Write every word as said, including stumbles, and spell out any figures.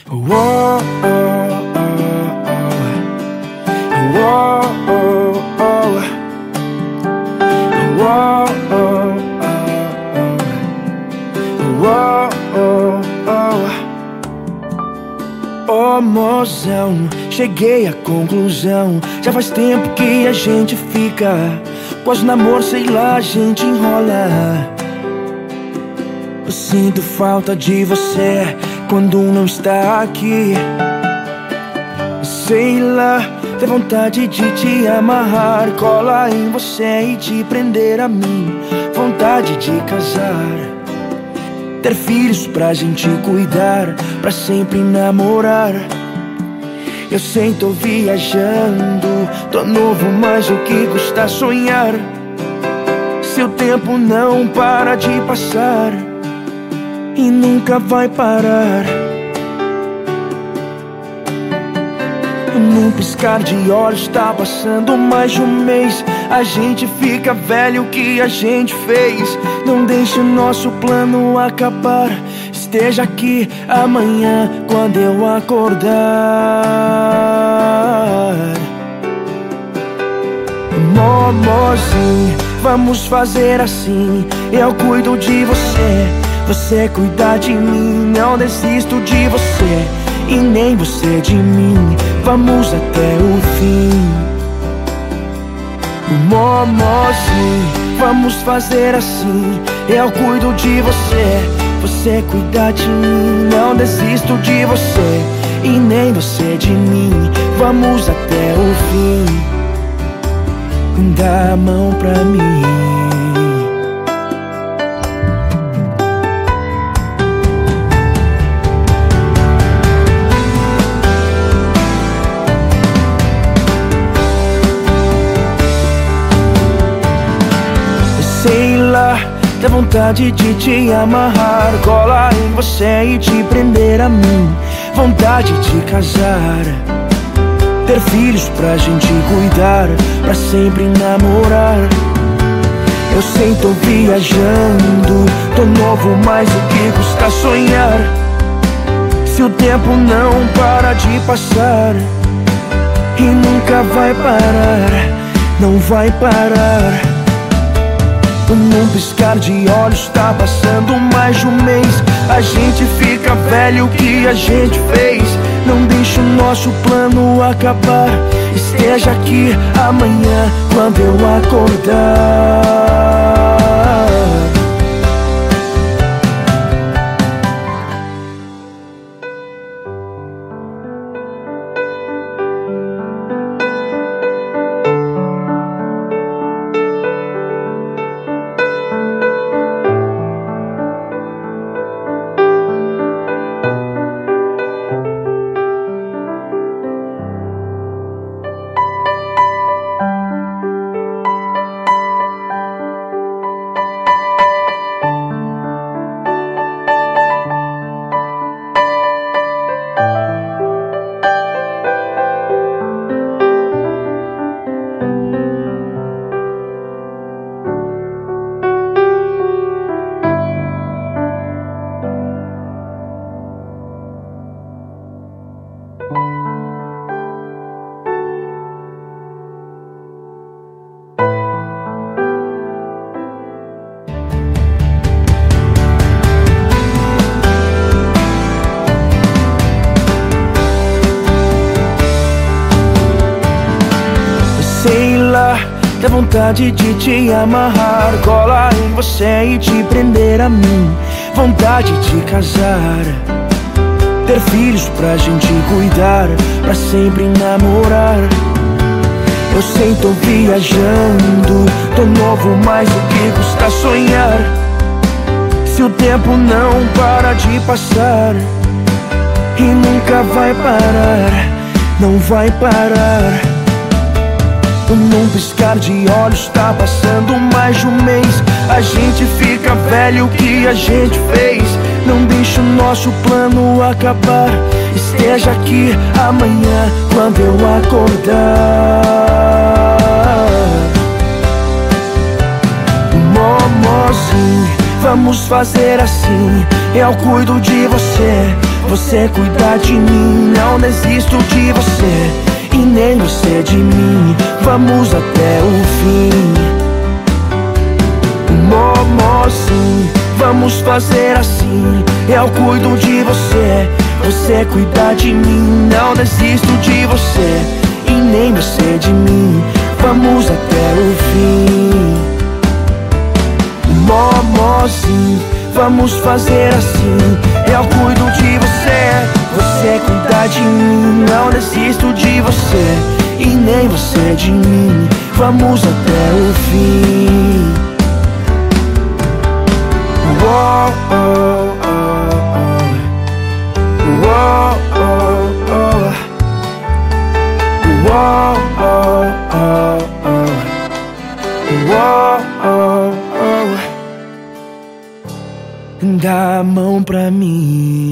Uou, oh, oh, oh. Uou, oh, oh. Uou, oh, oh, oh. Uou, oh, oh. Ô mozão, cheguei à conclusão. Já faz tempo que a gente fica, quase namoro, sei lá, a gente enrola. Eu sinto falta de você quando não está aqui. Sei lá, tem vontade de te amarrar, colar em você e te prender a mim. Vontade de casar, ter filhos pra gente cuidar, pra sempre namorar. Eu sei, tô viajando, tô novo, mas o que custa sonhar? Seu tempo não para de passar e nunca vai parar. Num piscar de olhos tá passando mais de um mês. A gente fica velho, o que a gente fez? Não deixe o nosso plano acabar. Esteja aqui amanhã quando eu acordar. Momozinho, vamos fazer assim. Eu cuido de você, você cuida de mim. Não desisto de você e nem você de mim. Vamos até o fim. Momozinho, vamos fazer assim. Eu cuido de você, você cuida de mim. Não desisto de você e nem você de mim. Vamos até o fim. Dá a mão pra mim. Sei lá, tem vontade de te amarrar, colar em você e te prender a mim. Vontade de casar, ter filhos pra gente cuidar, pra sempre namorar. Eu sei, tô viajando, tô novo, mas o que custa sonhar? Se o tempo não para de passar e nunca vai parar, não vai parar. Num piscar de olhos tá passando mais de um mês. A gente fica velho, o que a gente fez? Não deixe o nosso plano acabar. Esteja aqui amanhã quando eu acordar. Sei lá, tem vontade de te amarrar, colar em você e te prender a mim. Vontade de casar, ter filhos pra gente cuidar, pra sempre namorar. Eu sei, tô viajando, tô novo, mas o que custa sonhar? Se o tempo não para de passar e nunca vai parar, não vai parar. Num piscar de olhos tá passando mais de um mês. A gente fica velho, o que a gente fez? Não deixe o nosso plano acabar. Esteja aqui amanhã quando eu acordar. Momozinho, vamos fazer assim. Eu cuido de você, você cuida de mim. Não desisto de você e nem você de mim. Vamos até o fim. Momozinho, vamos fazer assim. Eu cuido de você, você cuida de mim. Não desisto de você e nem você de mim. Vamos até o fim. Momozinho, vamos fazer assim. Eu cuido de você, você cuida de mim. Não desisto de você e nem você de mim. Vamos até o fim. Uou, oh, oh, oh. Uou, oh, oh. Uou, oh, oh, oh. Uou, oh, oh. Dá a mão pra mim.